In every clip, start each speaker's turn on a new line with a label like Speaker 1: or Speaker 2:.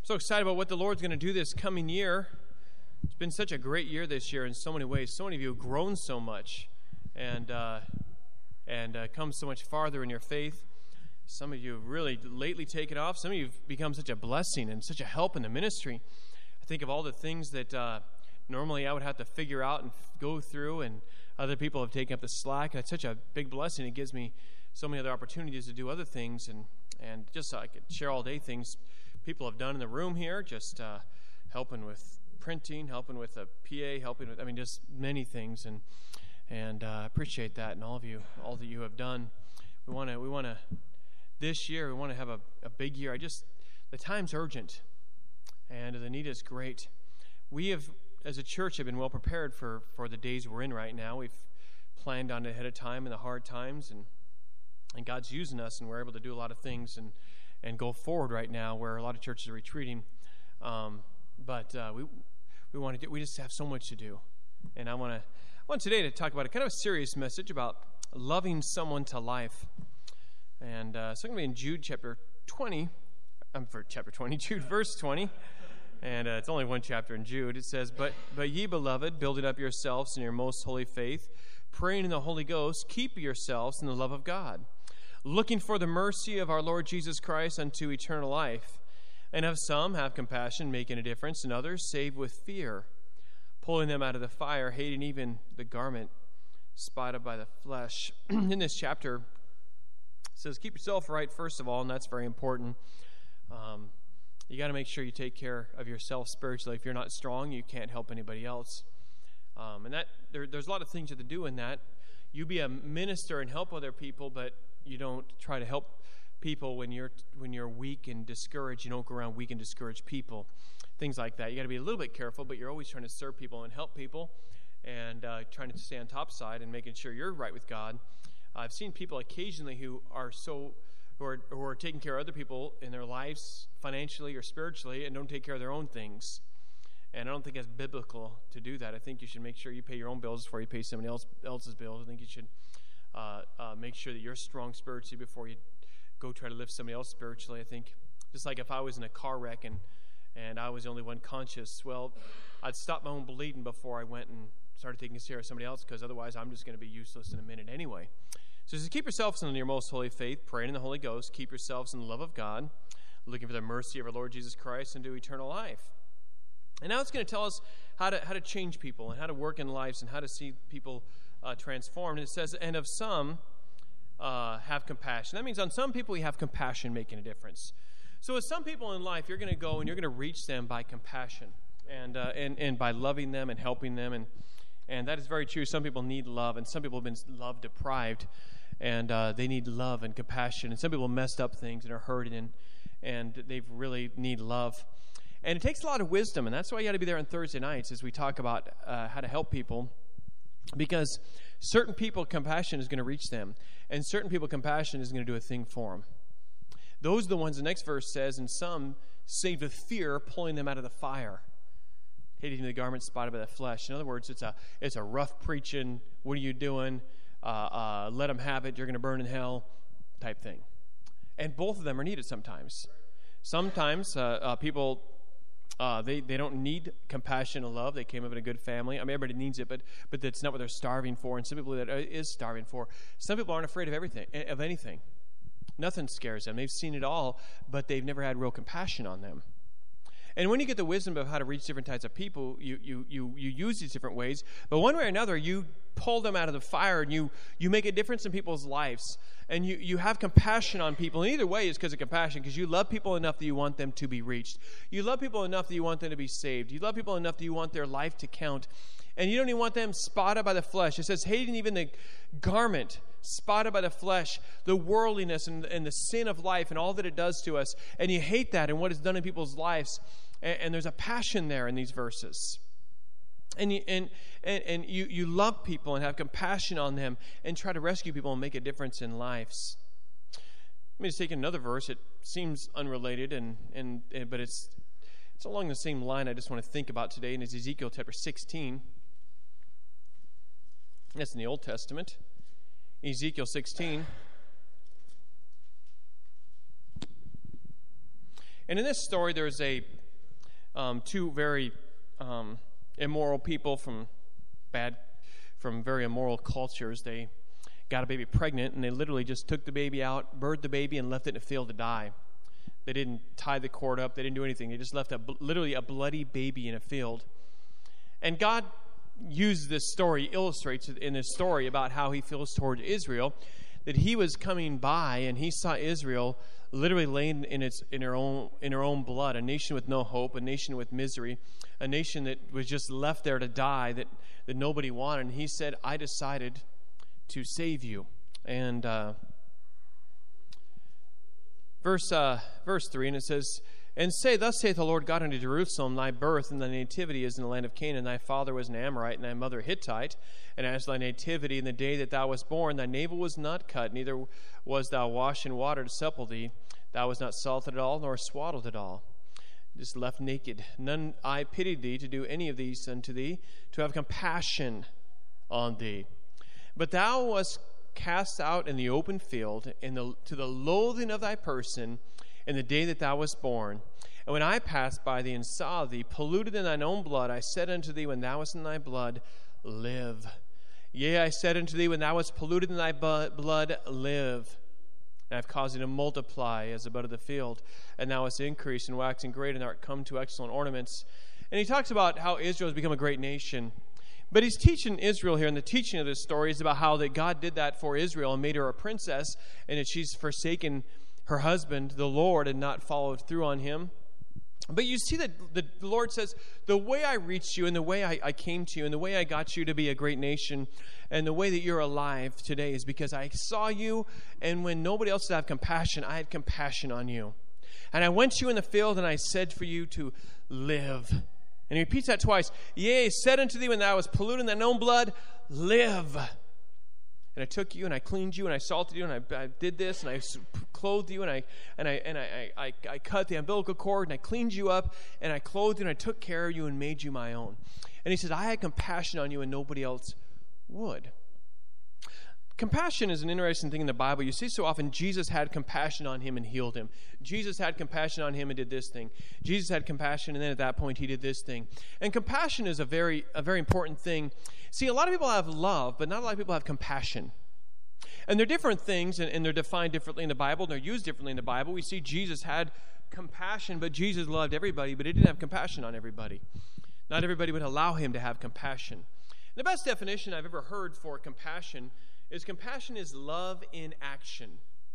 Speaker 1: So excited about what the Lord's going to do this coming year. It's been such a great year this year in so many ways. So many of you have grown so much and come so much farther in your faith. Some of you have really lately taken off. Some of you have become such a blessing and such a help in the ministry. I think of all the things that normally I would have to figure out and go through, and other people have taken up the slack. It's such a big blessing. It gives me so many other opportunities to do other things, and just I could share all day things people have done in the room here, just helping with printing, helping with a PA, helping with, just many things, and appreciate that, and all that you have done. We want to this year, we want to have a big year. The time's urgent, and the need is great. We have, as a church, have been well prepared for the days we're in right now. We've planned on it ahead of time in the hard times, and God's using us, and we're able to do a lot of things and go forward right now where a lot of churches are retreating. But we just have so much to do. And I want today to talk about a kind of a serious message about loving someone to life. And so I'm going to be in Jude chapter 20. Jude verse 20. And it's only one chapter in Jude. It says, But ye, beloved, building up yourselves in your most holy faith, praying in the Holy Ghost, keep yourselves in the love of God, looking for the mercy of our Lord Jesus Christ unto eternal life. And of some have compassion, making a difference, and others save with fear, pulling them out of the fire, hating even the garment spotted by the flesh. In this chapter, it says, keep yourself right, first of all, and that's very important. You got to make sure you take care of yourself spiritually. If you're not strong, you can't help anybody else. And there's a lot of things you have to do in that. You be a minister and help other people, but you don't try to help people when you're weak and discouraged. You don't go around weak and discouraged people, things like that. You got to be a little bit careful, but you're always trying to serve people and help people, and trying to stay on top side and making sure you're right with God. I've seen people occasionally who are taking care of other people in their lives financially or spiritually and don't take care of their own things. And I don't think that's biblical to do that. I think you should make sure you pay your own bills before you pay somebody else's bills. I think you should make sure that you're strong spiritually before you go try to lift somebody else spiritually. I think just like if I was in a car wreck and I was the only one conscious, well, I'd stop my own bleeding before I went and started taking care of somebody else, because otherwise I'm just going to be useless in a minute anyway. So it says, keep yourselves in your most holy faith, praying in the Holy Ghost, keep yourselves in the love of God, looking for the mercy of our Lord Jesus Christ into eternal life. And now it's going to tell us how to change people and how to work in lives and how to see people transformed. And it says, and of some have compassion. That means on some people you have compassion making a difference. So with some people in life, you're going to go and you're going to reach them by compassion and by loving them and helping them. And that is very true. Some people need love, and some people have been love deprived, and they need love and compassion. And some people messed up things and are hurting, and they really need love. And it takes a lot of wisdom, and that's why you got to be there on Thursday nights as we talk about how to help people, because certain people, compassion is going to reach them, and certain people, compassion is going to do a thing for them. Those are the ones the next verse says, and some saved with fear, pulling them out of the fire, hating the garment spotted by the flesh. In other words, it's a rough preaching, what are you doing, let them have it, you're going to burn in hell type thing. And both of them are needed sometimes. Sometimes people... They don't need compassion and love. They came up in a good family. Everybody needs it, but that's not what they're starving for. And some people that is starving for. Some people aren't afraid of anything. Nothing scares them. They've seen it all, but they've never had real compassion on them. And when you get the wisdom of how to reach different types of people, you use these different ways. But one way or another, you pull them out of the fire, and you make a difference in people's lives. And you have compassion on people. And either way is because of compassion, because you love people enough that you want them to be reached. You love people enough that you want them to be saved. You love people enough that you want their life to count. And you don't even want them spotted by the flesh. It says, hating even the garment spotted by the flesh, the worldliness and the sin of life and all that it does to us. And you hate that and what it's done in people's lives. And there's a passion there in these verses. And you love people and have compassion on them and try to rescue people and make a difference in lives. Let me just take another verse. It seems unrelated, but it's along the same line I just want to think about today, and it's Ezekiel chapter 16. That's in the Old Testament. Ezekiel 16. And in this story, there's a two very immoral people from very immoral cultures. They got a baby pregnant, and they literally just took the baby out, birthed the baby, and left it in a field to die. They didn't tie the cord up. They didn't do anything. They just left literally a bloody baby in a field. And God used this story, illustrates in this story about how he feels toward Israel, that he was coming by and he saw Israel literally laying in her own blood, a nation with no hope, a nation with misery, a nation that was just left there to die, that nobody wanted. And he said, I decided to save you. And verse 3, and it says, and say, thus saith the Lord God unto Jerusalem, thy birth and thy nativity is in the land of Canaan. Thy father was an Amorite, and thy mother a Hittite. And as thy nativity in the day that thou wast born, thy navel was not cut, neither was thou washed in water to supple thee. Thou was not salted at all, nor swaddled at all. Just left naked. None I pitied thee to do any of these unto thee, to have compassion on thee. But thou wast cast out in the open field, to the loathing of thy person, in the day that thou wast born. And when I passed by thee and saw thee, polluted in thine own blood, I said unto thee, when thou wast in thy blood, live. Yea, I said unto thee, when thou wast polluted in thy blood, live. And I have caused thee to multiply as the bud of the field, and thou hast increased and waxing great, and thou art come to excellent ornaments. And he talks about how Israel has become a great nation. But he's teaching Israel here, and the teaching of this story is about how that God did that for Israel and made her a princess, and that she's forsaken her husband, the Lord, and not followed through on him. But you see that the Lord says, the way I reached you and the way I came to you and the way I got you to be a great nation and the way that you're alive today is because I saw you, and when nobody else would have compassion, I had compassion on you. And I went to you in the field, and I said for you to live. And he repeats that twice. Yea, I said unto thee, when thou wast polluted in thine own blood, live. And I took you, and I cleaned you, and I salted you, and I did this, and I clothed you, and I cut the umbilical cord, and I cleaned you up, and I clothed you, and I took care of you, and made you my own. And he says, I had compassion on you, and nobody else would. Compassion is an interesting thing in the Bible. You see so often Jesus had compassion on him and healed him. Jesus had compassion on him and did this thing. Jesus had compassion, and then at that point he did this thing. And compassion is a very important thing. See, a lot of people have love, but not a lot of people have compassion. And they're different things, and they're defined differently in the Bible, and they're used differently in the Bible. We see Jesus had compassion, but Jesus loved everybody, but he didn't have compassion on everybody. Not everybody would allow him to have compassion. The best definition I've ever heard for compassion is love in action.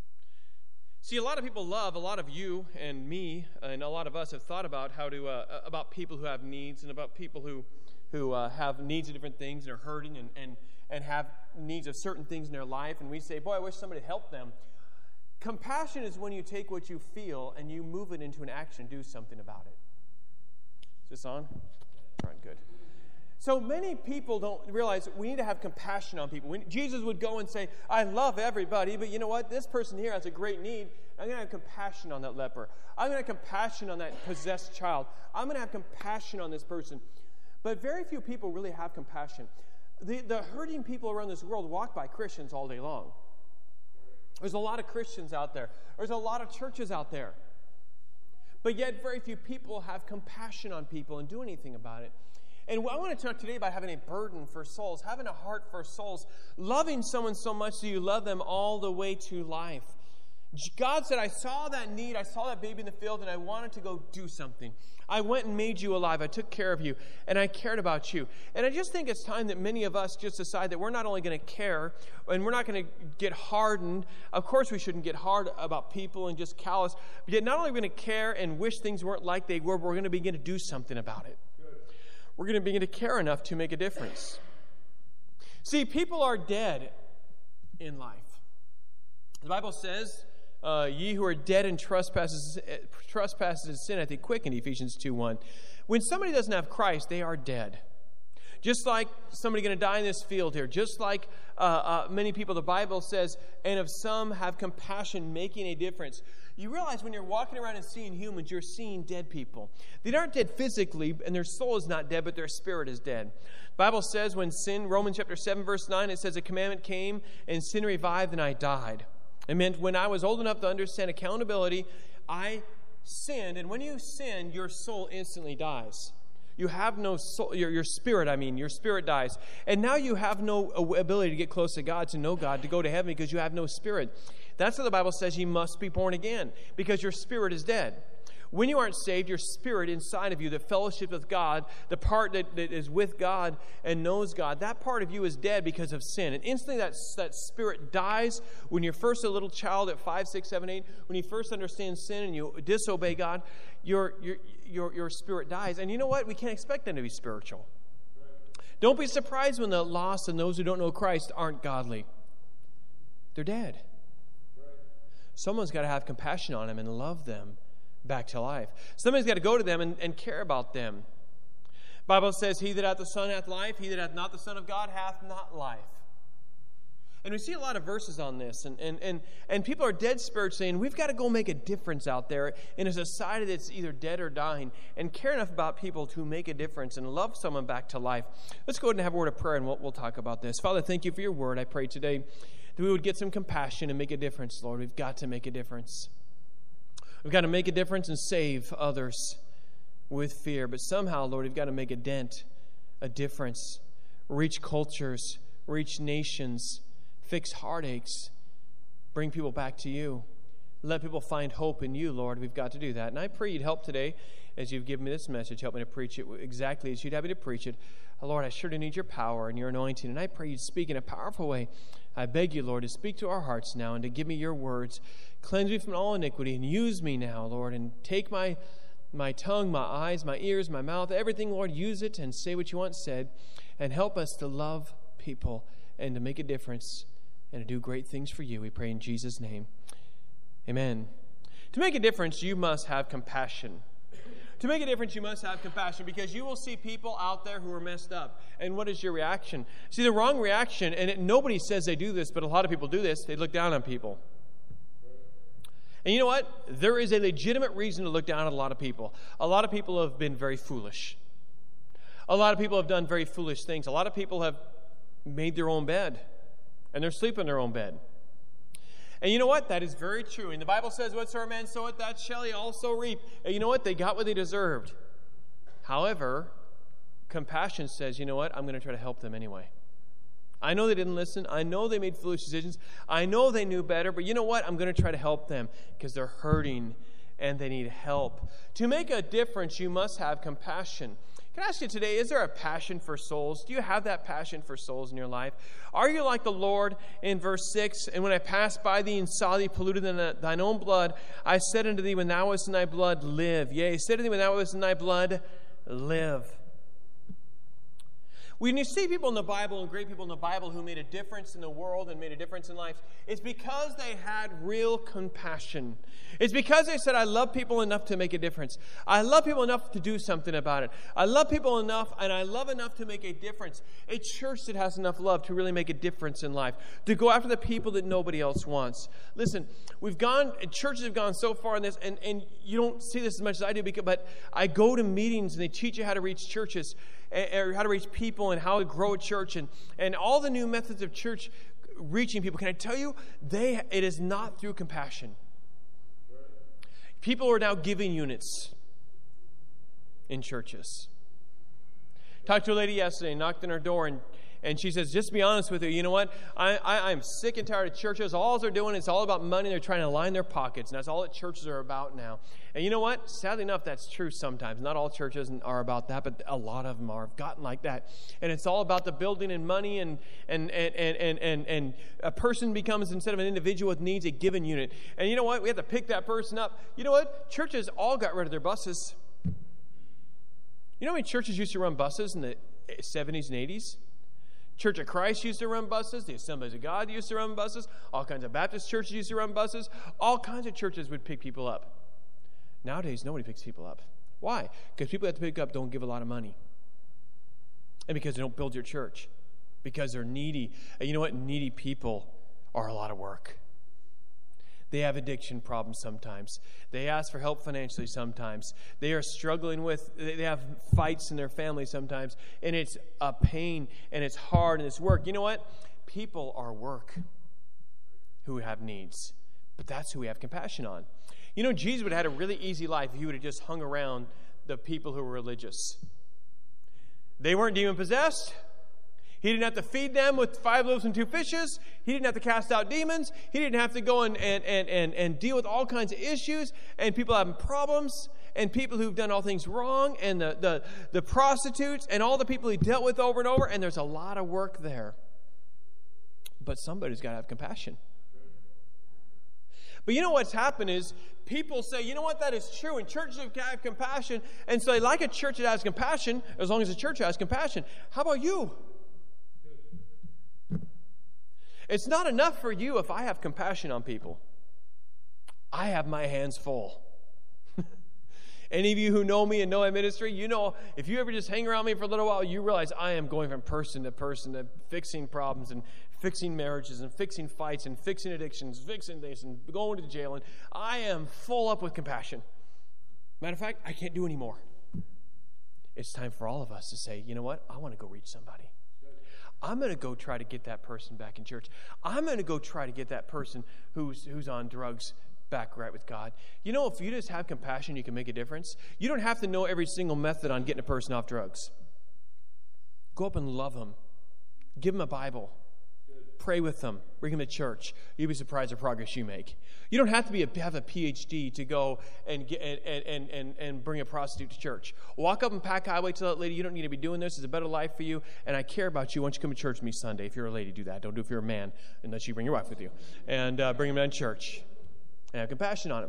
Speaker 1: See, a lot of people love, a lot of you and me and a lot of us have thought about how to about people who have needs and about people who have needs of different things and are hurting and have needs of certain things in their life, and we say, boy, I wish somebody would help them. Compassion is when you take what you feel and you move it into an action, do something about it. Is this on? All right, good. So many people don't realize we need to have compassion on people. Jesus would go and say, I love everybody, but you know what? This person here has a great need. I'm going to have compassion on that leper. I'm going to have compassion on that possessed child. I'm going to have compassion on this person. But very few people really have compassion. The hurting people around this world walk by Christians all day long. There's a lot of Christians out there. There's a lot of churches out there. But yet very few people have compassion on people and do anything about it. And I want to talk today about having a burden for souls, having a heart for souls, loving someone so much that you love them all the way to life. God said, I saw that need, I saw that baby in the field, and I wanted to go do something. I went and made you alive. I took care of you, and I cared about you. And I just think it's time that many of us just decide that we're not only going to care, and we're not going to get hardened. Of course, we shouldn't get hard about people and just callous. But yet not only are we going to care and wish things weren't like they were, but we're going to begin to do something about it. We're going to begin to care enough to make a difference. See, people are dead in life. The Bible says, ye who are dead in trespasses and sin, I think quick in Ephesians 2:1. When somebody doesn't have Christ, they are dead. Just like somebody going to die in this field here, just like many people, the Bible says, and of some have compassion, making a difference. You realize when you're walking around and seeing humans, you're seeing dead people. They aren't dead physically, and their soul is not dead, but their spirit is dead. The Bible says when sin, Romans chapter 7, verse 9, it says a commandment came, and sin revived, and I died. It meant when I was old enough to understand accountability, I sinned, and when you sin, your soul instantly dies. You have no soul, your spirit dies. And now you have no ability to get close to God, to know God, to go to heaven, because you have no spirit. That's what the Bible says. You must be born again, because your spirit is dead. When you aren't saved, your spirit inside of you, the fellowship with God, the part that is with God and knows God, that part of you is dead because of sin. And instantly that spirit dies when you're first a little child at 5, 6, 7, 8. When you first understand sin and you disobey God, your spirit dies. And you know what? We can't expect them to be spiritual. Don't be surprised when the lost and those who don't know Christ aren't godly. They're dead. Someone's got to have compassion on them and love them back to life. Somebody's got to go to them and care about them. The Bible says, he that hath the Son hath life, he that hath not the Son of God hath not life. And we see a lot of verses on this, and people are dead spiritually, and we've got to go make a difference out there in a society that's either dead or dying, and care enough about people to make a difference and love someone back to life. Let's go ahead and have a word of prayer, and we'll talk about this. Father, thank you for your word. I pray today that we would get some compassion and make a difference, Lord. We've got to make a difference. We've got to make a difference and save others with fear. But somehow, Lord, we've got to make a dent, a difference, reach cultures, reach nations, fix heartaches, bring people back to you. Let people find hope in you, Lord. We've got to do that. And I pray you'd help today as you've given me this message. Help me to preach it exactly as you'd have me to preach it. Lord, I sure do need your power and your anointing. And I pray you'd speak in a powerful way. I beg you, Lord, to speak to our hearts now and to give me your words. Cleanse me from all iniquity and use me now, Lord, and take my tongue, my eyes, my ears, my mouth, everything, Lord, use it and say what you want said, and help us to love people and to make a difference and to do great things for you. We pray in Jesus' name. Amen. To make a difference, you must have compassion. To make a difference, you must have compassion, because you will see people out there who are messed up. And what is your reaction? See, the wrong reaction, and nobody says they do this, but a lot of people do this, they look down on people. And you know what? There is a legitimate reason to look down on a lot of people. A lot of people have been very foolish. A lot of people have done very foolish things. A lot of people have made their own bed, and they're sleeping in their own bed. And you know what? That is very true. And the Bible says, whatsoever man soweth, that shall he also reap. And you know what? They got what they deserved. However, compassion says, you know what? I'm going to try to help them anyway. I know they didn't listen. I know they made foolish decisions. I know they knew better. But you know what? I'm going to try to help them because they're hurting and they need help. To make a difference, you must have compassion. Can I ask you today, is there a passion for souls? Do you have that passion for souls in your life? Are you like the Lord in verse 6? And when I passed by thee and saw thee polluted in thine own blood, I said unto thee, when thou wast in thy blood, live. Yea, I said unto thee, when thou wast in thy blood, live. When you see people in the Bible and great people in the Bible who made a difference in the world and made a difference in life, it's because they had real compassion. It's because they said, I love people enough to make a difference. I love people enough to do something about it. I love people enough, and I love enough to make a difference. A church that has enough love to really make a difference in life, to go after the people that nobody else wants. Listen, churches have gone so far in this, and you don't see this as much as I do, but I go to meetings and they teach you how to reach churches, or how to reach people and how to grow a church and all the new methods of church reaching people. Can I tell you, it is not through compassion. People are now giving units in churches. Talked to a lady yesterday, knocked on her door, and she says, just to be honest with you, you know what? I'm sick and tired of churches. All they're doing is all about money. They're trying to line their pockets, and that's all that churches are about now. And you know what? Sadly enough, that's true sometimes. Not all churches are about that, but a lot of them have gotten like that. And it's all about the building and money, and a person becomes, instead of an individual with needs, a given unit. And you know what? We have to pick that person up. You know what? Churches all got rid of their buses. You know how many churches used to run buses in the 70s and 80s? Church of Christ used to run buses. The Assemblies of God used to run buses. All kinds of Baptist churches used to run buses. All kinds of churches would pick people up. Nowadays, nobody picks people up. Why? Because people that pick up don't give a lot of money. And because they don't build your church. Because they're needy. And you know what? Needy people are a lot of work. They have addiction problems sometimes. They ask for help financially sometimes. They are struggling they have fights in their family sometimes. And it's a pain, and it's hard, and it's work. You know what? People are work who have needs. But that's who we have compassion on. You know, Jesus would have had a really easy life if he would have just hung around the people who were religious. They weren't demon-possessed. He didn't have to feed them with 5 loaves and 2 fishes. He didn't have to cast out demons. He didn't have to go and deal with all kinds of issues and people having problems and people who've done all things wrong and the prostitutes and all the people he dealt with over and over. And there's a lot of work there. But somebody's got to have compassion. But you know what's happened is people say, you know what, that is true, and churches have compassion. And so they like a church that has compassion as long as the church has compassion. How about you? It's not enough for you if I have compassion on people. I have my hands full. Any of you who know me and know my ministry, you know if you ever just hang around me for a little while, you realize I am going from person to fixing problems and fixing marriages and fixing fights and fixing addictions, fixing this and going to jail. And I am full up with compassion. Matter of fact, I can't do any more. It's time for all of us to say, you know what? I want to go reach somebody. I'm going to go try to get that person back in church. I'm going to go try to get that person who's on drugs back right with God. You know, if you just have compassion, you can make a difference. You don't have to know every single method on getting a person off drugs. Go up and love them. Give them a Bible. Pray with them. Bring them to church. You'll be surprised the progress you make. You don't have to have a PhD to go and bring a prostitute to church. Walk up and pack highway, tell that lady, you don't need to be doing this. It's a better life for you, and I care about you. Why don't you come to church with me Sunday? If you're a lady, do that. Don't do it if you're a man, unless you bring your wife with you. And bring them to church. And have compassion on them.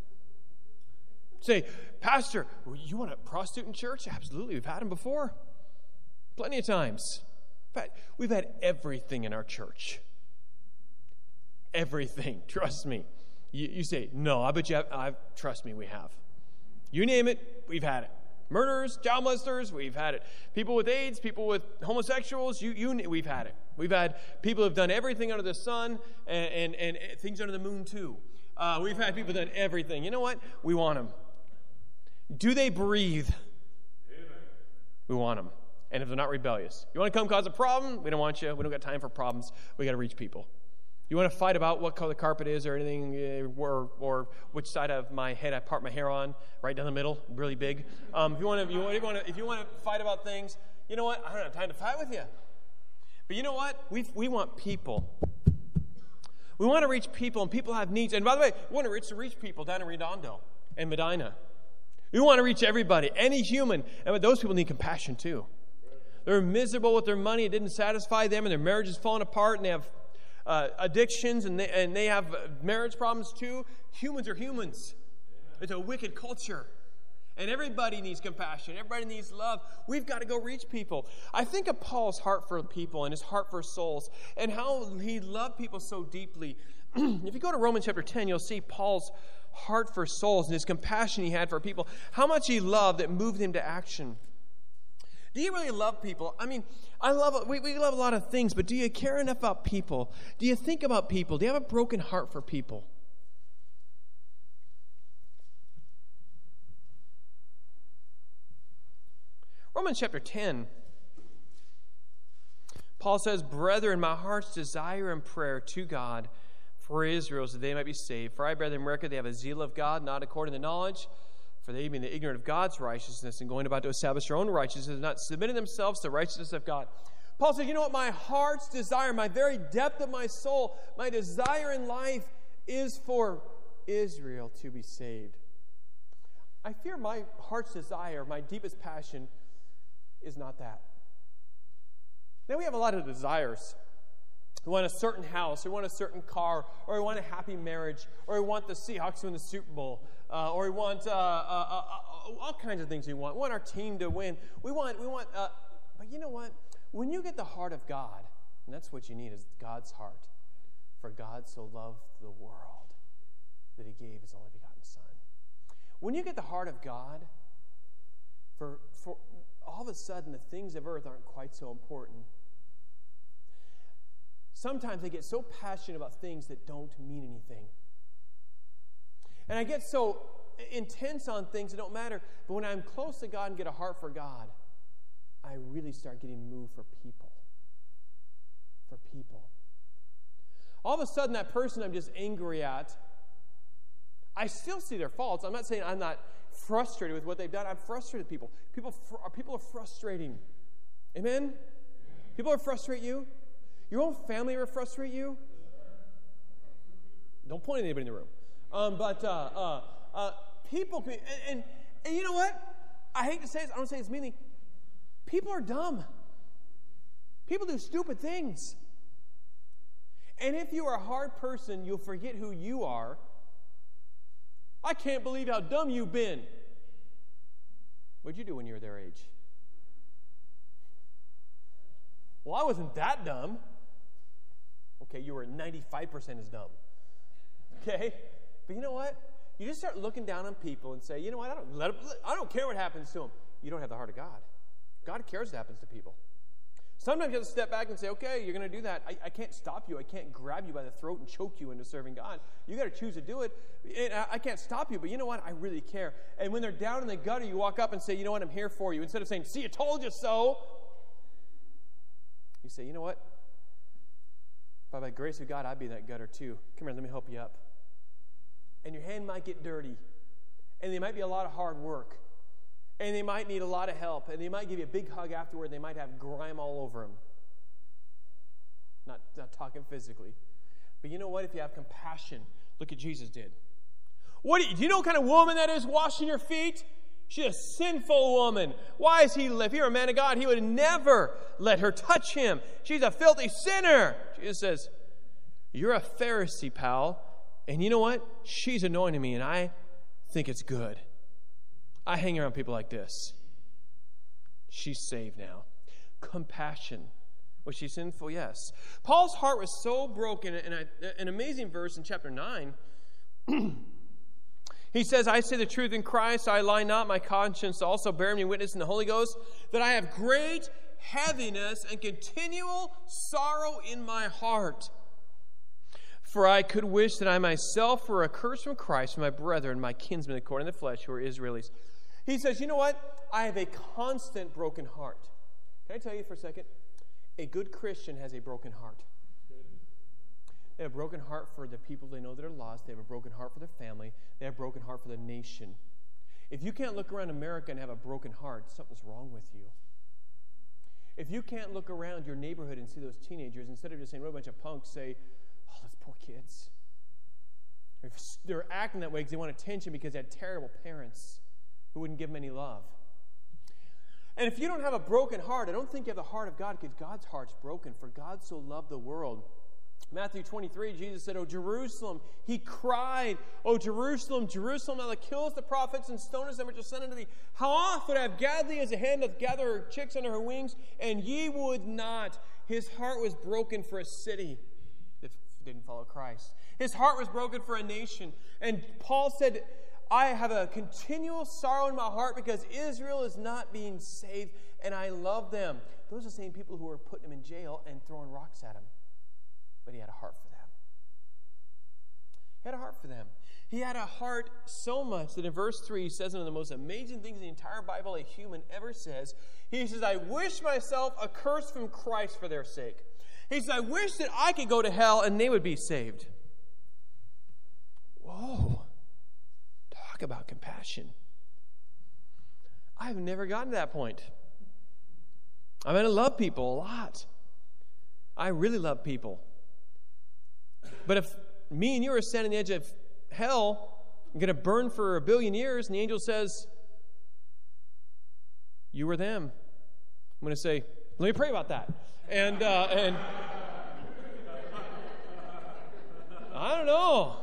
Speaker 1: Say, Pastor, you want a prostitute in church? Absolutely. We've had them before. Plenty of times. In fact, we've had everything in our church. Everything. Trust me. You say, no, I bet you have. Trust me, we have. You name it, we've had it. Murderers, child molesters, we've had it. People with AIDS, people with homosexuals, we've had it. We've had people who've done everything under the sun and things under the moon too. We've had people done everything. You know what? We want them. Do they breathe? Amen. We want them. And if they're not rebellious. You want to come cause a problem? We don't want you. We don't got time for problems. We got to reach people. You want to fight about what color the carpet is or anything, or which side of my head I part my hair on, right down the middle, really big. If you want to fight about things, you know what? I don't have time to fight with you. But you know what? We want people. We want to reach people, and people have needs. And by the way, we want to reach people down in Redondo and Medina. We want to reach everybody, any human. And those people need compassion too. They're miserable with their money. It didn't satisfy them, and their marriage is falling apart, and they have addictions, and they have marriage problems too. Humans are humans. It's a wicked culture. And everybody needs compassion. Everybody needs love. We've got to go reach people. I think of Paul's heart for people and his heart for souls and how he loved people so deeply. If you go to Romans chapter 10, you'll see Paul's heart for souls and his compassion he had for people. How much he loved that moved him to action. Do you really love people? I mean, we love a lot of things, but do you care enough about people? Do you think about people? Do you have a broken heart for people? Romans chapter 10, Paul says, Brethren, my heart's desire and prayer to God for Israel is that they might be saved. For I, brethren, reckon they have a zeal of God, not according to knowledge, for they being ignorant of God's righteousness and going about to establish their own righteousness, not submitting themselves to the righteousness of God. Paul said, you know what? My heart's desire, my very depth of my soul, my desire in life is for Israel to be saved. I fear my heart's desire, my deepest passion, is not that. Now we have a lot of desires. We want a certain house, we want a certain car, or we want a happy marriage, or we want the Seahawks to win the Super Bowl, or we want all kinds of things we want. We want our team to win. We want. But you know what? When you get the heart of God, and that's what you need is God's heart. For God so loved the world that He gave His only begotten Son. When you get the heart of God, for all of a sudden the things of earth aren't quite so important. Sometimes I get so passionate about things that don't mean anything. And I get so intense on things that don't matter. But when I'm close to God and get a heart for God, I really start getting moved for people. For people. All of a sudden that person I'm just angry at I still see their faults. I'm not saying I'm not frustrated with what they've done. I'm frustrated with people. People are frustrating. Amen? People are frustrate you. Your own family ever frustrate you? Don't point at anybody in the room. People can, and you know what? I hate to say this. I don't say it's meaning. People are dumb. People do stupid things. And if you are a hard person, you'll forget who you are. I can't believe how dumb you've been. What'd you do when you were their age? Well, I wasn't that dumb. Okay, you were 95% as dumb. Okay? But you know what? You just start looking down on people and say, you know what? I don't care what happens to them. You don't have the heart of God. God cares what happens to people. Sometimes you have to step back and say, okay, you're going to do that. I can't stop you. I can't grab you by the throat and choke you into serving God. You got to choose to do it. And I can't stop you, but you know what? I really care. And when they're down in the gutter, you walk up and say, you know what? I'm here for you. Instead of saying, see, I told you so. You say, you know what? By the grace of God, I'd be in that gutter too. Come here, let me help you up. And your hand might get dirty. And there might be a lot of hard work. And they might need a lot of help. And they might give you a big hug afterward. They might have grime all over them. Not talking physically. But you know what? If you have compassion, look what Jesus did. Do you know what kind of woman that is washing your feet? She's a sinful woman. Why is he, if you're a man of God, he would never let her touch him. She's a filthy sinner. Jesus says, you're a Pharisee, pal. And you know what? She's anointing me, and I think it's good. I hang around people like this. She's saved now. Compassion. Was she sinful? Yes. Paul's heart was so broken. An amazing verse in chapter 9. He says, I say the truth in Christ. I lie not. My conscience also bearing me witness in the Holy Ghost that I have great heaviness and continual sorrow in my heart. For I could wish that I myself were accursed from Christ, from my brethren, my kinsmen according to the flesh, who are Israelis. He says, you know what? I have a constant broken heart. Can I tell you for a second? A good Christian has a broken heart. They have a broken heart for the people they know that are lost. They have a broken heart for their family. They have a broken heart for the nation. If you can't look around America and have a broken heart, something's wrong with you. If you can't look around your neighborhood and see those teenagers, instead of just saying, what a bunch of punks, say, oh, those poor kids. If they're acting that way because they want attention because they had terrible parents who wouldn't give them any love. And if you don't have a broken heart, I don't think you have the heart of God, because God's heart's broken. For God so loved the world. Matthew 23, Jesus said, O Jerusalem, he cried, O Jerusalem, Jerusalem, thou that killest the prophets and stonest them which are sent unto thee. How oft would I have gathered thee as a hen doth gather her chicks under her wings, and ye would not. His heart was broken for a city that didn't follow Christ. His heart was broken for a nation. And Paul said, I have a continual sorrow in my heart because Israel is not being saved, and I love them. Those are the same people who were putting him in jail and throwing rocks at him. But he had a heart for them. He had a heart for them. He had a heart so much that in verse 3 he says one of the most amazing things in the entire Bible a human ever says. He says, I wish myself accursed from Christ for their sake. He says, I wish that I could go to hell and they would be saved. Whoa. Talk about compassion. I've never gotten to that point. I mean, I love people a lot. I really love people. But if me and you are standing on the edge of hell, I'm going to burn for 1 billion years, and the angel says, you or them, I'm going to say, let me pray about that. And I don't know.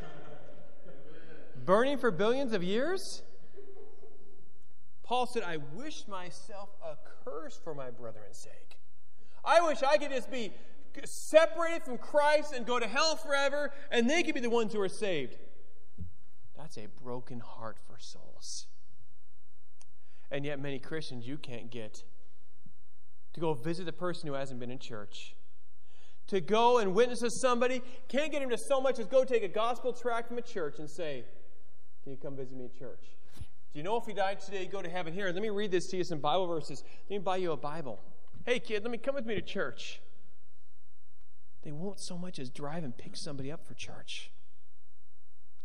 Speaker 1: Burning for billions of years? Paul said, I wish myself accursed for my brethren's sake. I wish I could just be separated from Christ and go to hell forever, and they could be the ones who are saved. That's a broken heart for souls. And yet many Christians you can't get to go visit the person who hasn't been in church. To go and witness to somebody, can't get him to so much as go take a gospel tract from a church and say, can you come visit me at church? Do you know if you died today, you go to heaven? Here, let me read this to you, some Bible verses. Let me buy you a Bible. Hey, kid, let me come with me to church. They won't so much as drive and pick somebody up for church.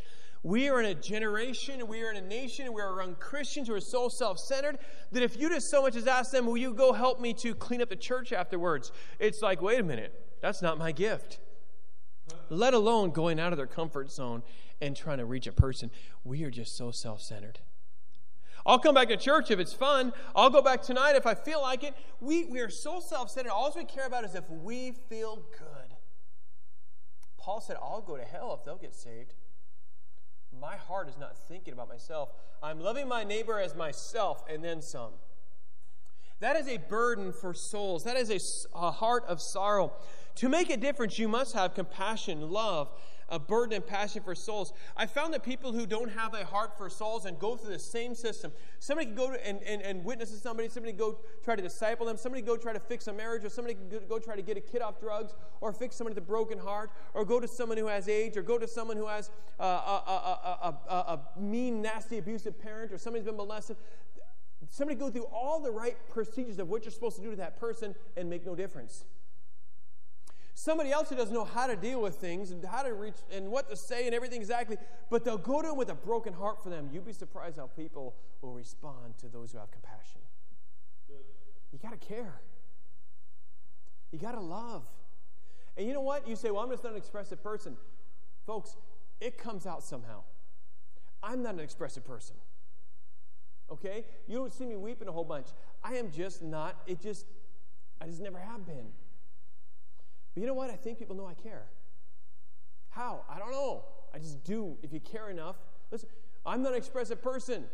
Speaker 1: We are in a generation, we are in a nation, we are around Christians who are so self-centered that if you just so much as ask them, will you go help me to clean up the church afterwards? It's like, wait a minute, that's not my gift. Let alone going out of their comfort zone and trying to reach a person. We are just so self-centered. I'll come back to church if it's fun. I'll go back tonight if I feel like it. We are so self-centered. All we care about is if we feel good. Paul said, I'll go to hell if they'll get saved. My heart is not thinking about myself. I'm loving my neighbor as myself and then some. That is a burden for souls. That is a heart of sorrow. To make a difference, you must have compassion, love, a burden and passion for souls. I found that people who don't have a heart for souls and go through the same system, somebody can go to and witness to somebody can go try to disciple them, somebody can go try to fix a marriage, or somebody can go try to get a kid off drugs, or fix someone with a broken heart, or go to someone who has AIDS, or go to someone who has a mean, nasty, abusive parent, or somebody's been molested. Somebody go through all the right procedures of what you're supposed to do to that person and make no difference. Somebody else who doesn't know how to deal with things and how to reach and what to say and everything exactly, but they'll go to him with a broken heart for them. You'd be surprised how people will respond to those who have compassion. You got to care. You got to love. And you know what? You say, well, I'm just not an expressive person. Folks, it comes out somehow. I'm not an expressive person. Okay? You don't see me weeping a whole bunch. I am just not. I just never have been. But you know what? I think people know I care. How? I don't know. I just do. If you care enough. Listen, I'm not an expressive person.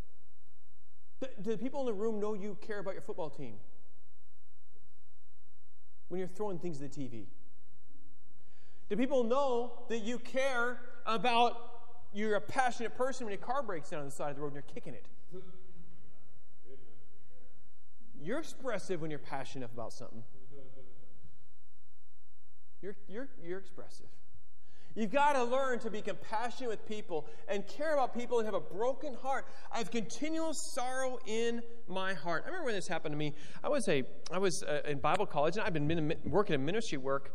Speaker 1: Do the people in the room know you care about your football team? When you're throwing things at the TV? Do people know that you care about, you're a passionate person when your car breaks down on the side of the road and you're kicking it? You're expressive when you're passionate about something. You're expressive. You've got to learn to be compassionate with people and care about people and have a broken heart. I have continual sorrow in my heart. I remember when this happened to me. I was in Bible college, and I've been working in ministry work,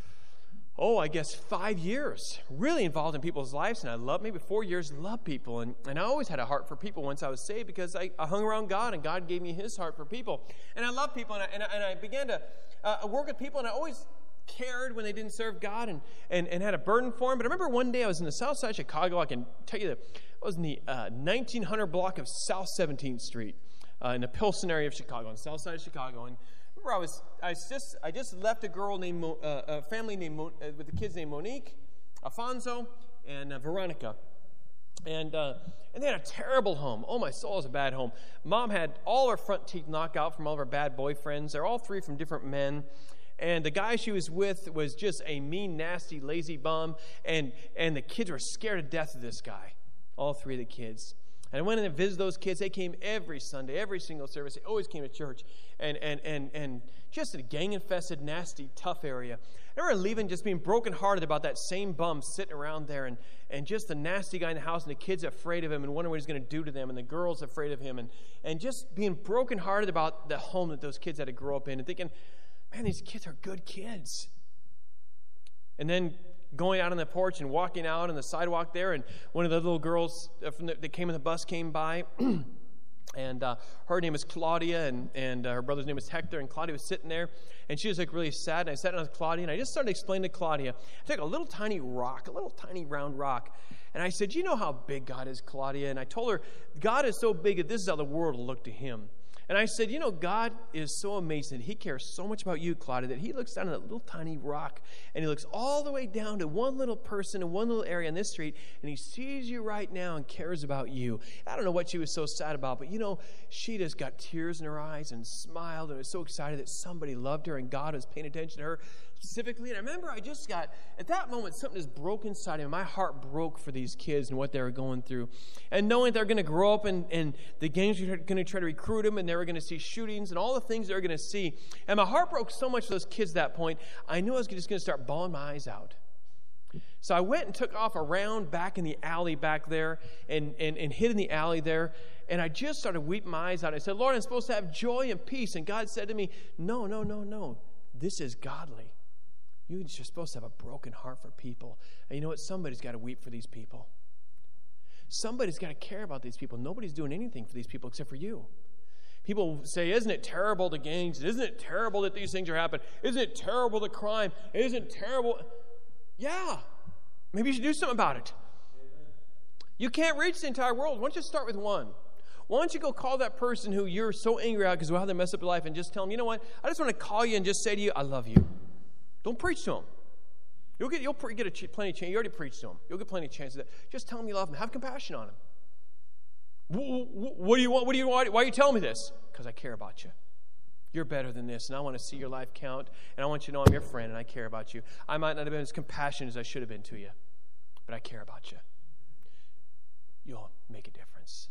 Speaker 1: I guess 5 years. Really involved in people's lives, and I loved, maybe 4 years, loved people. And I always had a heart for people once I was saved because I hung around God, and God gave me his heart for people. And I love people, and I began to work with people, and I always cared when they didn't serve God and had a burden for him. But I remember one day I was in the south side of Chicago. I can tell you that I was in the 1900 block of South 17th Street in the Pilsen area of Chicago, on the south side of Chicago. And I remember I just left a girl named a family named with the kids named Monique, Alfonso, and Veronica. And they had a terrible home. Oh, my soul, it was a bad home. Mom had all her front teeth knocked out from all of her bad boyfriends. They're all three from different men. And the guy she was with was just a mean, nasty, lazy bum. And the kids were scared to death of this guy, all three of the kids. And I went in and visited those kids. They came every Sunday, every single service. They always came to church. And just a gang-infested, nasty, tough area. I remember leaving just being brokenhearted about that same bum sitting around there and just the nasty guy in the house and the kids afraid of him and wondering what he's going to do to them and the girls afraid of him and just being brokenhearted about the home that those kids had to grow up in and thinking, man, these kids are good kids. And then going out on the porch and walking out on the sidewalk there, and one of the little girls that came in the bus came by, and her name was Claudia, and her brother's name was Hector, and Claudia was sitting there, and she was like really sad, and I sat down with Claudia, and I just started explaining to Claudia. I took a little tiny rock, a little tiny round rock, and I said, you know how big God is, Claudia? And I told her, God is so big that this is how the world will look to him. And I said, you know, God is so amazing. He cares so much about you, Claudia, that he looks down at that little tiny rock, and he looks all the way down to one little person in one little area on this street, and he sees you right now and cares about you. I don't know what she was so sad about, but, you know, she just got tears in her eyes and smiled and was so excited that somebody loved her and God was paying attention to her specifically. And I remember at that moment, something just broke inside of me. My heart broke for these kids and what they were going through. And knowing they're going to grow up and the gangs are going to try to recruit them, and they were going to see shootings and all the things they were going to see. And my heart broke so much for those kids at that point, I knew I was just going to start bawling my eyes out. So I went and took off around back in the alley back there and hid in the alley there. And I just started weeping my eyes out. I said, Lord, I'm supposed to have joy and peace. And God said to me, no. This is godly. You're supposed to have a broken heart for people. And you know what? Somebody's got to weep for these people. Somebody's got to care about these people. Nobody's doing anything for these people except for you. People say, isn't it terrible the gangs? Isn't it terrible that these things are happening? Isn't it terrible the crime? Isn't it terrible? Yeah. Maybe you should do something about it. You can't reach the entire world. Why don't you start with one? Why don't you go call that person who you're so angry at because of how they mess up your life and just tell them, you know what? I just want to call you and just say to you, I love you. Don't preach to them. You'll get plenty of chance. You already preached to them. You'll get plenty of chances. Just tell them you love them. Have compassion on them. What do you want? What do you want? Why are you telling me this? Because I care about you. You're better than this, and I want to see your life count, and I want you to know I'm your friend, and I care about you. I might not have been as compassionate as I should have been to you, but I care about you. You'll make a difference.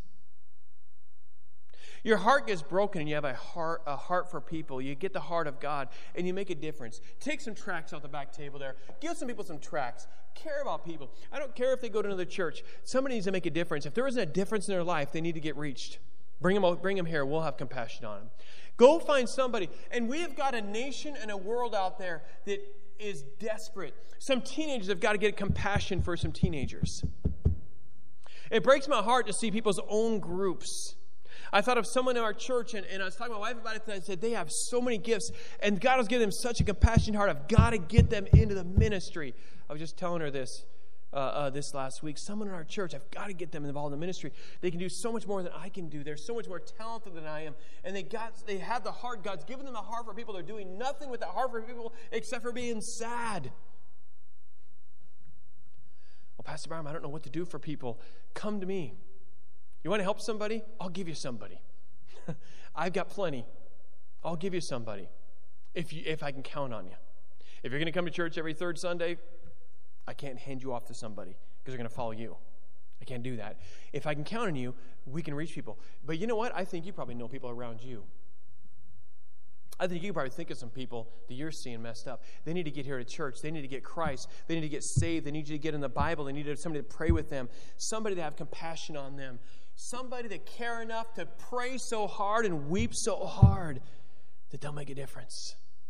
Speaker 1: Your heart gets broken, and you have a heart for people. You get the heart of God, and you make a difference. Take some tracts off the back table there. Give some people some tracts. Care about people. I don't care if they go to another church. Somebody needs to make a difference. If there isn't a difference in their life, they need to get reached. Bring them here. We'll have compassion on them. Go find somebody. And we have got a nation and a world out there that is desperate. Some teenagers have got to get compassion for some teenagers. It breaks my heart to see people's own groups. I thought of someone in our church, and I was talking to my wife about it, and I said, they have so many gifts, and God has given them such a compassionate heart. I've got to get them into the ministry. I was just telling her this last week. Someone in our church, I've got to get them involved in the ministry. They can do so much more than I can do. They're so much more talented than I am, and they have the heart. God's given them a heart for people. They're doing nothing with that heart for people except for being sad. Well, Pastor Byram, I don't know what to do for people. Come to me. You want to help somebody? I'll give you somebody. I've got plenty. I'll give you somebody if I can count on you. If you're going to come to church every third Sunday, I can't hand you off to somebody because they're going to follow you. I can't do that. If I can count on you, we can reach people. But you know what? I think you probably know people around you. I think you probably think of some people that you're seeing messed up. They need to get here to church. They need to get Christ. They need to get saved. They need you to get in the Bible. They need somebody to pray with them. Somebody to have compassion on them. Somebody that care enough to pray so hard and weep so hard that they'll make a difference.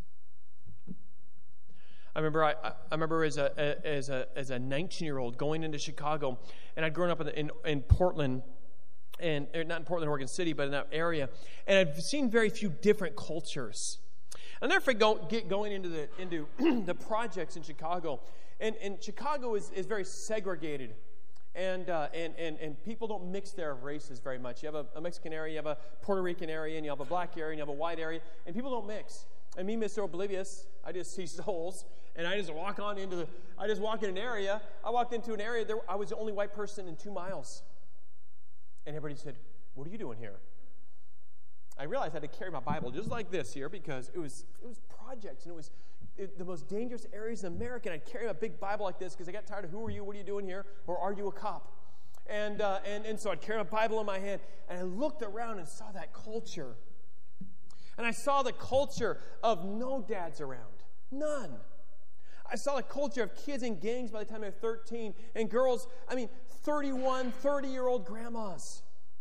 Speaker 1: I remember as a 19-year-old going into Chicago, and I'd grown up in Portland, and not in Portland, Oregon City, but in that area, and I've seen very few different cultures. I'll never forget going into the projects in Chicago, and Chicago is very segregated. And people don't mix their races very much. You have a Mexican area, you have a Puerto Rican area, and you have a black area, and you have a white area, and people don't mix. And me, Mr. Oblivious, I just see souls, and I just walk in an area. I walked into an area, I was the only white person in 2 miles. And everybody said, what are you doing here? I realized I had to carry my Bible just like this here because it was projects, and it was the most dangerous areas in America. And I'd carry a big Bible like this because I got tired of who are you, what are you doing here, or are you a cop? And so I'd carry a Bible in my hand, and I looked around and saw that culture. And I saw the culture of no dads around. None. I saw the culture of kids in gangs by the time they're 13, and girls, 31, 30-year-old grandmas.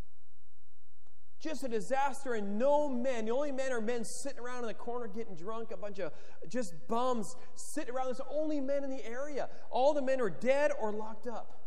Speaker 1: Just a disaster, and no men. The only men are men sitting around in the corner getting drunk, a bunch of just bums sitting around. There's only men in the area. All the men are dead or locked up.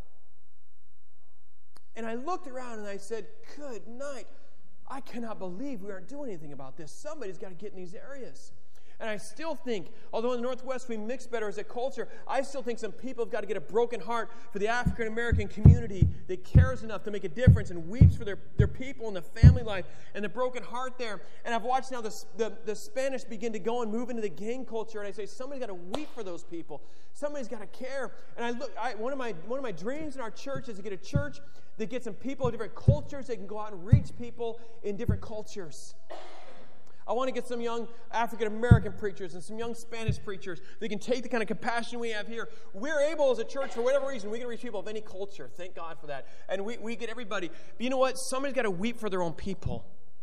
Speaker 1: And I looked around and I said, good night. I cannot believe we aren't doing anything about this. Somebody's got to get in these areas. And I still think, although in the Northwest we mix better as a culture, I still think some people have got to get a broken heart for the African-American community that cares enough to make a difference and weeps for their people and the family life and the broken heart there. And I've watched now the Spanish begin to go and move into the gang culture, and I say, somebody's got to weep for those people. Somebody's got to care. And one of my dreams in our church is to get a church that gets some people of different cultures that can go out and reach people in different cultures. I want to get some young African-American preachers and some young Spanish preachers that can take the kind of compassion we have here. We're able as a church, for whatever reason, we can reach people of any culture. Thank God for that. And we get everybody. But you know what? Somebody's got to weep for their own people.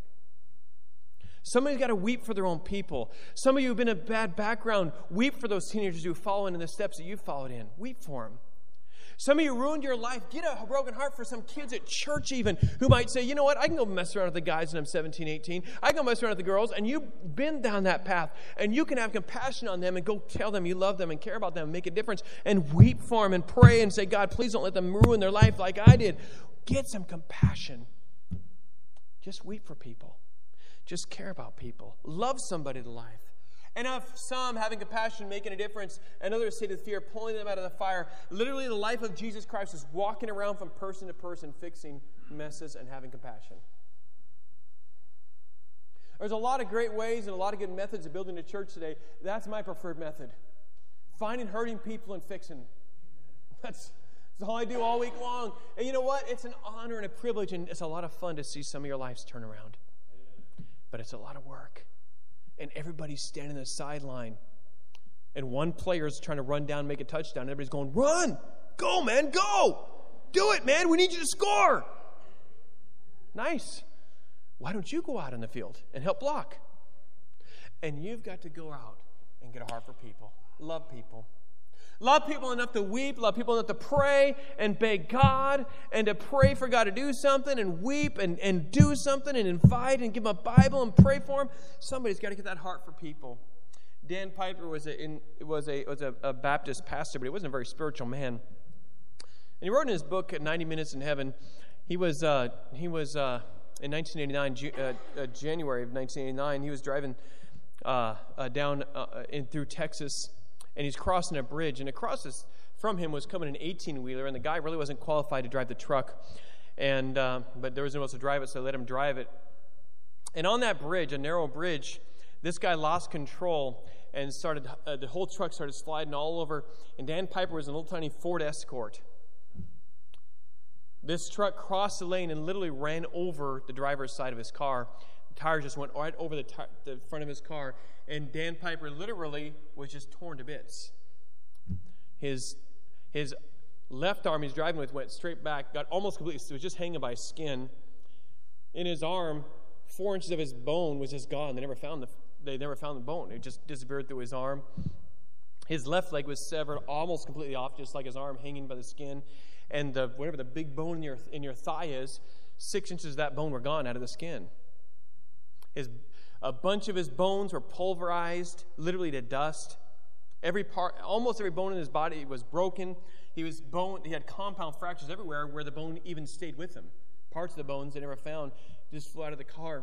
Speaker 1: Somebody's got to weep for their own people. Some of you have been in a bad background. Weep for those teenagers who have followed in the steps that you've followed in. Weep for them. Some of you ruined your life. Get a broken heart for some kids at church even who might say, you know what, I can go mess around with the guys when I'm 17, 18. I can go mess around with the girls. And you've been down that path. And you can have compassion on them and go tell them you love them and care about them and make a difference and weep for them and pray and say, God, please don't let them ruin their life like I did. Get some compassion. Just weep for people. Just care about people. Love somebody to life. And of some having compassion, making a difference, and others say to fear, pulling them out of the fire. Literally, the life of Jesus Christ is walking around from person to person, fixing messes and having compassion. There's a lot of great ways and a lot of good methods of building a church today. That's my preferred method. Finding hurting people and fixing. That's all I do all week long. And you know what? It's an honor and a privilege, and it's a lot of fun to see some of your lives turn around. But it's a lot of work. And everybody's standing on the sideline. And one player is trying to run down and make a touchdown. And everybody's going, run! Go, man, go! Do it, man! We need you to score! Nice. Why don't you go out on the field and help block? And you've got to go out and get a heart for people. Love people. Love people enough to weep, love people enough to pray and beg God and to pray for God to do something and weep and do something and invite and give them a Bible and pray for them. Somebody's got to get that heart for people. Dan Piper was a Baptist pastor, but he wasn't a very spiritual man. And he wrote in his book, 90 Minutes in Heaven, he was in 1989, January of 1989, he was driving down through Texas. And he's crossing a bridge, and across from him was coming an 18-wheeler, and the guy really wasn't qualified to drive the truck, and but there was no one else to drive it, so they let him drive it. And on that bridge, a narrow bridge, this guy lost control and started. The whole truck started sliding all over, and Dan Piper was in a little tiny Ford Escort. This truck crossed the lane and literally ran over the driver's side of his car. The tires just went right over the front of his car. And Dan Piper literally was just torn to bits. His left arm he's driving with went straight back, got almost completely, it was just hanging by skin. In his arm, 4 inches of his bone was just gone. They never found the bone. It just disappeared through his arm. His left leg was severed almost completely off, just like his arm hanging by the skin. And whatever the big bone in your thigh is, 6 inches of that bone were gone out of the skin. A bunch of his bones were pulverized, literally to dust. Almost every bone in his body was broken. He had compound fractures everywhere where the bone even stayed with him. Parts of the bones they never found just flew out of the car.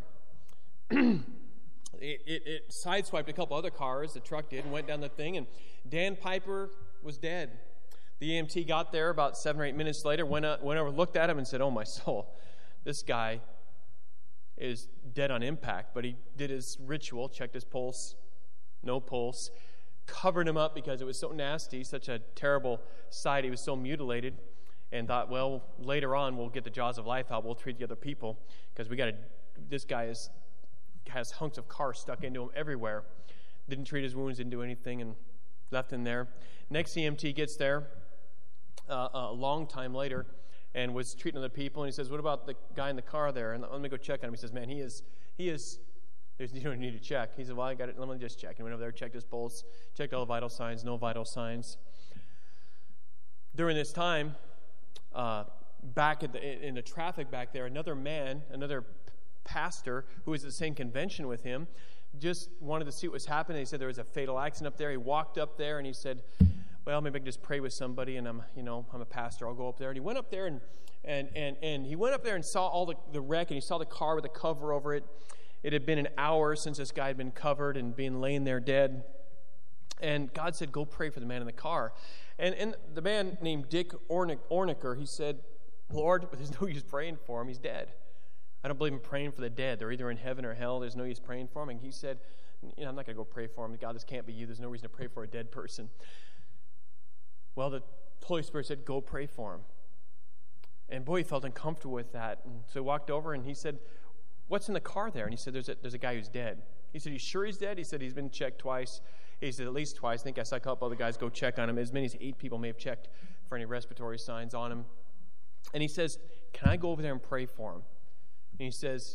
Speaker 1: It sideswiped a couple other cars, the truck did, and went down the thing, and Dan Piper was dead. The EMT got there about 7 or 8 minutes later, went over, looked at him, and said, oh, my soul, this guy is dead on impact. But he did his ritual, checked his pulse, no pulse, covered him up because it was so nasty, such a terrible sight. He was so mutilated, and thought, well, later on we'll get the jaws of life out. We'll treat the other people because this guy has hunks of car stuck into him everywhere. Didn't treat his wounds, didn't do anything, and left him there. Next EMT gets there a long time later and was treating other people, and he says, what about the guy in the car there? And let me go check on him. He says, man, he is you don't need to check. He said, well, I got it. Let me just check. And went over there, checked his pulse, checked all the vital signs, no vital signs. During this time, back in the traffic back there, another pastor who was at the same convention with him just wanted to see what was happening. He said there was a fatal accident up there. He walked up there and he said, well, maybe I can just pray with somebody, and I'm a pastor. I'll go up there. And he went up there and he went up there and saw all the wreck, and he saw the car with a cover over it. It had been an hour since this guy had been covered and being laying there dead. And God said, go pray for the man in the car. And the man named Dick Ornicker, he said, Lord, there's no use praying for him. He's dead. I don't believe in praying for the dead. They're either in heaven or hell. There's no use praying for him. And he said, I'm not going to go pray for him. God, this can't be you. There's no reason to pray for a dead person. Well, the Holy Spirit said, go pray for him. And boy, he felt uncomfortable with that. And so he walked over and he said, what's in the car there? And he said, there's a guy who's dead. He said, you sure he's dead? He said, he's been checked twice. He said, at least twice. I think I saw a couple other guys go check on him. As many as 8 people may have checked for any respiratory signs on him. And he says, can I go over there and pray for him? And he says,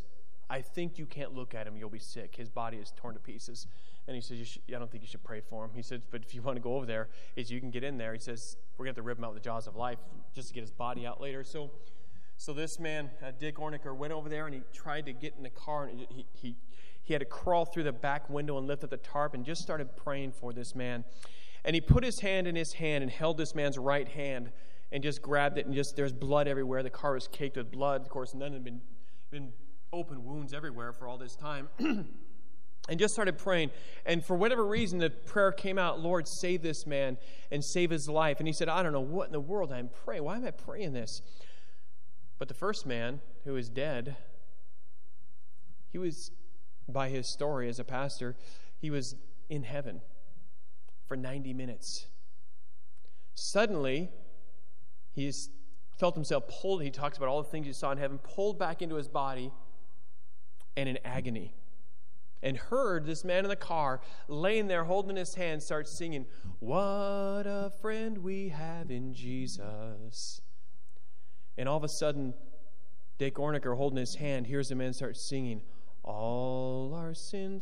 Speaker 1: I think you can't look at him. You'll be sick. His body is torn to pieces. And he says, I don't think you should pray for him. He says, but if you want to go over there, you can get in there. He says, we're going to have to rip him out with the jaws of life just to get his body out later. So this man, Dick Ornicker, went over there and he tried to get in the car. And he had to crawl through the back window and lift up the tarp and just started praying for this man. And he put his hand in his hand and held this man's right hand and just grabbed it. And just there's blood everywhere. The car was caked with blood. Of course, none had been open wounds everywhere for all this time. And just started praying. And for whatever reason, the prayer came out, Lord, save this man and save his life. And he said, I don't know what in the world I'm praying. Why am I praying this? But the first man, who is dead, he was, by his story as a pastor, he was in heaven for 90 minutes. Suddenly, he felt himself pulled. He talks about all the things he saw in heaven, pulled back into his body and in agony. And heard this man in the car laying there holding his hand start singing, what a friend we have in Jesus. And all of a sudden, Dick Ornicker holding his hand hears the man start singing, all our sins.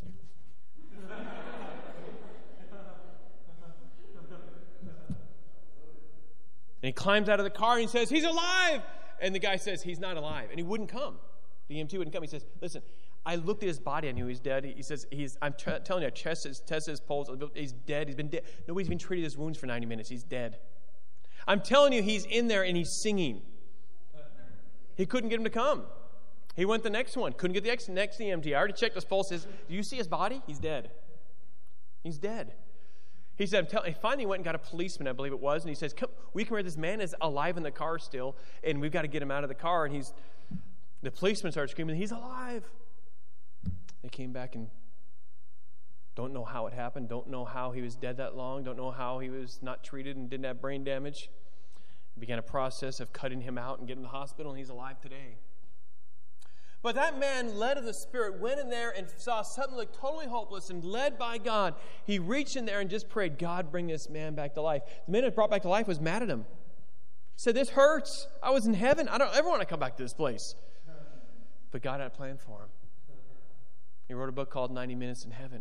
Speaker 1: And he climbs out of the car and he says, he's alive. And the guy says, he's not alive. And he wouldn't come. The EMT wouldn't come. He says, listen, I looked at his body. I knew he was dead. He says, I'm telling you, I tested his pulse. He's dead. He's been dead. Nobody's been treated his wounds for 90 minutes. He's dead. I'm telling you, he's in there and he's singing. He couldn't get him to come. He went the next one. Couldn't get the next EMT. I already checked his pulse. Says, do you see his body? He's dead. He's dead. He said, he finally went and got a policeman, I believe it was, and he says, come here. This man is alive in the car still, and we've got to get him out of the car. And the policeman started screaming, he's alive. They came back and don't know how it happened, don't know how he was dead that long, don't know how he was not treated and didn't have brain damage. They began a process of cutting him out and getting him to the hospital, and he's alive today. But that man, led of the Spirit, went in there and saw something like totally hopeless, and led by God, he reached in there and just prayed, God, bring this man back to life. The man that brought back to life was mad at him. He said, this hurts. I was in heaven. I don't ever want to come back to this place. But God had a plan for him. He wrote a book called 90 Minutes in Heaven.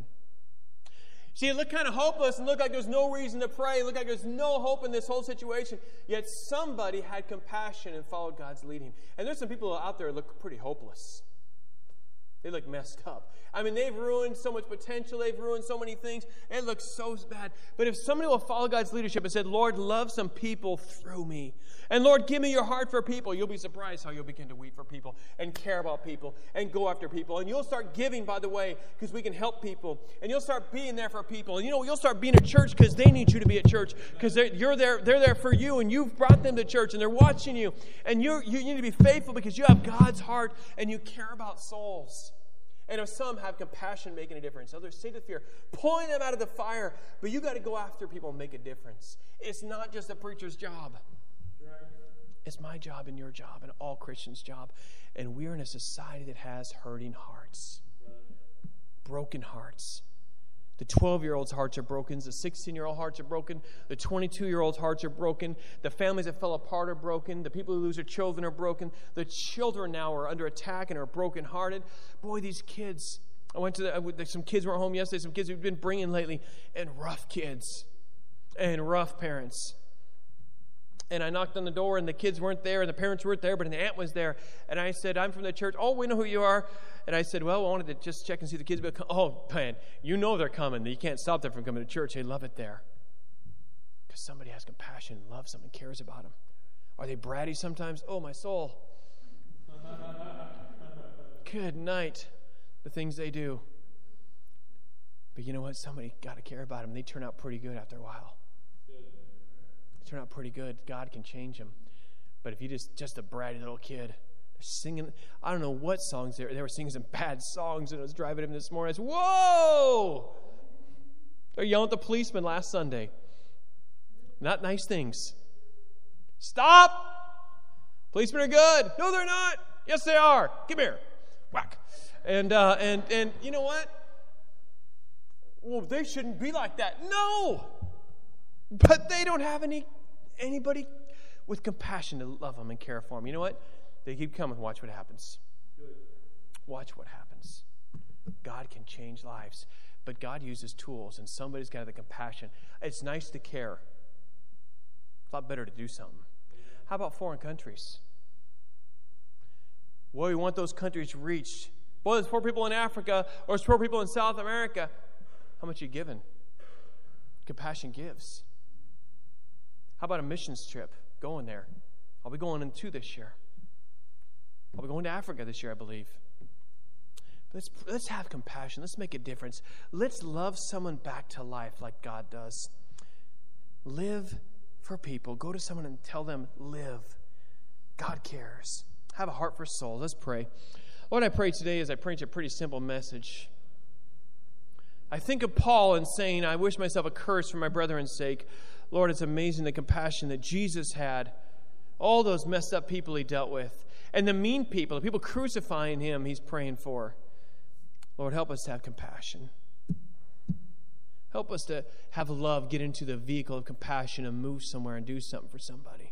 Speaker 1: See, it looked kind of hopeless and looked like there's no reason to pray. It looked like there's no hope in this whole situation. Yet somebody had compassion and followed God's leading. And there's some people out there that look pretty hopeless. They look messed up. I mean, they've ruined so much potential. They've ruined so many things. It looks so bad. But if somebody will follow God's leadership and said, Lord, love some people through me. And Lord, give me your heart for people. You'll be surprised how you'll begin to weep for people and care about people and go after people. And you'll start giving, by the way, because we can help people. And you'll start being there for people. And you'll start being at church because they need you to be at church. Because they're there for you, and you've brought them to church, and they're watching you. And you need to be faithful because you have God's heart and you care about souls. And if some have compassion making a difference, others say to fear, pulling them out of the fire. But you got to go after people and make a difference. It's not just a preacher's job. It's my job and your job and all Christians' job. And we're in a society that has hurting hearts. Broken hearts. The 12-year-old's hearts are broken. The 16-year-old hearts are broken. The 22-year-old's hearts are broken. The families that fell apart are broken. The people who lose their children are broken. The children now are under attack and are brokenhearted. Boy, these kids. I went to some kids were home yesterday. Some kids we've been bringing lately. And rough kids. And rough parents. And I knocked on the door, and the kids weren't there, and the parents weren't there, but an aunt was there. And I said, I'm from the church. Oh, we know who you are. And I said, well, I wanted to just check and see the kids. Oh, man, you know they're coming. You can't stop them from coming to church. They love it there. Because somebody has compassion, loves them, and cares about them. Are they bratty sometimes? Oh, my soul. Good night, the things they do. But you know what? Somebody got to care about them. They turn out pretty good after a while. Turn out pretty good. God can change them. But if you just a bratty little kid, they're singing, I don't know what songs they were singing some bad songs, and I was driving him this morning. I said, whoa! They're yelling at the policeman last Sunday. Not nice things. Stop! Policemen are good. No, they're not. Yes, they are. Come here. Whack. And you know what? Well, they shouldn't be like that. No! But they don't have anybody with compassion to love them and care for them. You know what? They keep coming. Watch what happens. Watch what happens. God can change lives, but God uses tools, and somebody's got to have the compassion. It's nice to care. It's a lot better to do something. How about foreign countries? Well, we want those countries reached. Well, there's poor people in Africa, or there's poor people in South America. How much are you giving? Compassion gives. How about a missions trip? Going there. I'll be going in 2 this year. I'll be going to Africa this year, I believe. Let's have compassion. Let's make a difference. Let's love someone back to life like God does. Live for people. Go to someone and tell them, live. God cares. Have a heart for souls. Let's pray. Lord, I pray today as I preach a pretty simple message. I think of Paul and saying, I wish myself a curse for my brethren's sake. Lord, it's amazing the compassion that Jesus had. All those messed up people he dealt with. And the mean people, the people crucifying him, he's praying for. Lord, help us to have compassion. Help us to have love, get into the vehicle of compassion and move somewhere and do something for somebody.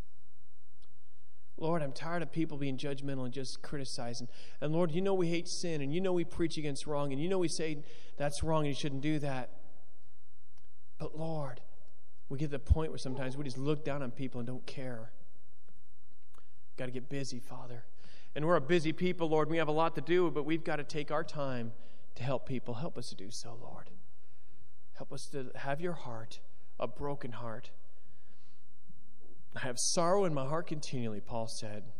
Speaker 1: Lord, I'm tired of people being judgmental and just criticizing. And Lord, you know we hate sin, and you know we preach against wrong, and you know we say that's wrong and you shouldn't do that. But Lord, we get to the point where sometimes we just look down on people and don't care. Got to get busy, Father. And we're a busy people, Lord. We have a lot to do, but we've got to take our time to help people. Help us to do so, Lord. Help us to have your heart, a broken heart. I have sorrow in my heart continually, Paul said.